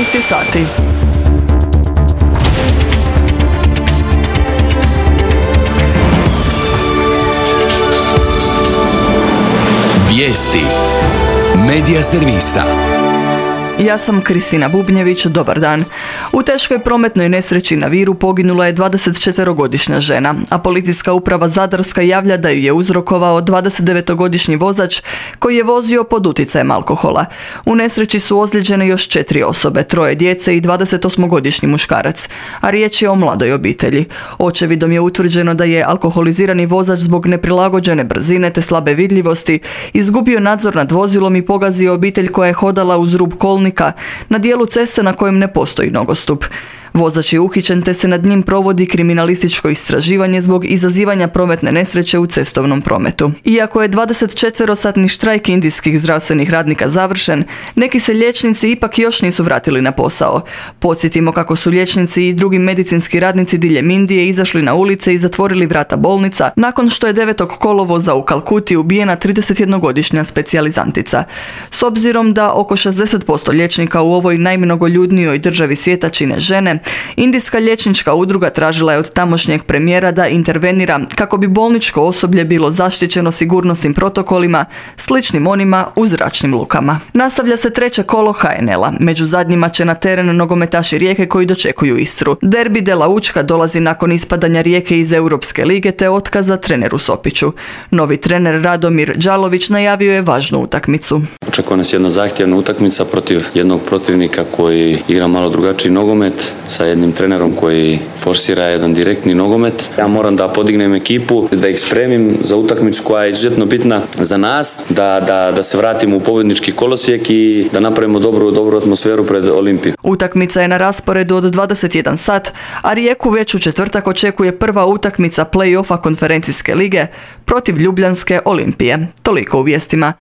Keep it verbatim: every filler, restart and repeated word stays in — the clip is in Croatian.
jedanaest je sati. Vijesti Medija servisa. Ja sam Kristina Bubnjević, dobar dan. U teškoj prometnoj nesreći na Viru poginula je dvadesetčetverogodišnja žena, a policijska uprava Zadarska javlja da ju je uzrokovao dvadesetdevetogodišnji vozač koji je vozio pod utjecajem alkohola. U nesreći su ozlijeđene još četiri osobe, troje djece i dvadesetosmogodišnji muškarac, a riječ je o mladoj obitelji. Očevidom je utvrđeno da je alkoholizirani vozač zbog neprilagođene brzine te slabe vidljivosti izgubio nadzor nad vozilom i pogazio obitelj koja je hodala uz rub kolnika na dijelu ceste na kojem ne postoji nogostup. Vozač je uhićen te se nad njim provodi kriminalističko istraživanje zbog izazivanja prometne nesreće u cestovnom prometu. Iako je dvadesetčetverosatni štrajk indijskih zdravstvenih radnika završen, neki se liječnici ipak još nisu vratili na posao. Podsjetimo kako su liječnici i drugi medicinski radnici diljem Indije izašli na ulice i zatvorili vrata bolnica nakon što je devetog kolovoza u Kalkuti ubijena tridesetjednogodišnja specijalizantica. S obzirom da oko šezdeset posto liječnika u ovoj najmnogoljudnijoj državi svijeta čine žene, Indijska liječnička udruga tražila je od tamošnjeg premijera da intervenira kako bi bolničko osoblje bilo zaštićeno sigurnosnim protokolima sličnim onima u zračnim lukama. Nastavlja se treće kolo ha en el-a. Među zadnjima će na teren nogometaši Rijeke koji dočekuju Istru. Derbi Dela Učka dolazi nakon ispadanja Rijeke iz Europske lige te otkaza treneru Sopiću. Novi trener Radomir Đalović najavio je važnu utakmicu. Očekuje nas jedna zahtjevna utakmica protiv jednog protivnika koji igra malo drugačiji nogomet, sa jednim trenerom koji forsira jedan direktni nogomet. Ja moram da podignem ekipu, da ih spremim za utakmicu koja je izuzetno bitna za nas, da, da, da se vratimo u pobjednički kolosijek i da napravimo dobru, dobru atmosferu pred Olimpiju. Utakmica je na rasporedu od dvadeset jedan sat, a Rijeku već u četvrtak očekuje prva utakmica play-offa konferencijske lige protiv Ljubljanske Olimpije. Toliko u vijestima.